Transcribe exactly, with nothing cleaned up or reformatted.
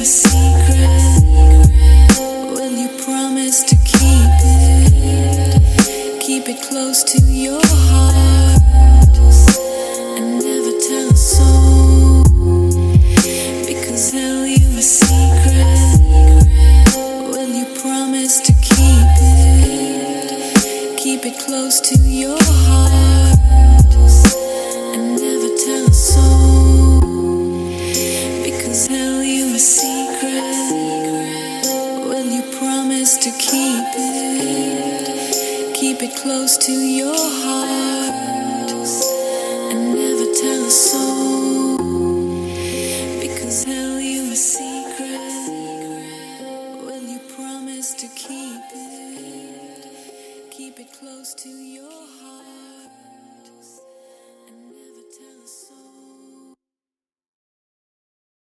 secret? Will you promise to keep it? Keep it close to your heart and never tell a soul. Because held you a secret. Will you promise to keep it? Keep it close to your heart and never tell a soul. Because held you a secret. Will you promise to keep it? Keep it close to your heart and never tell a soul. Because held you a secret. Will you promise to keep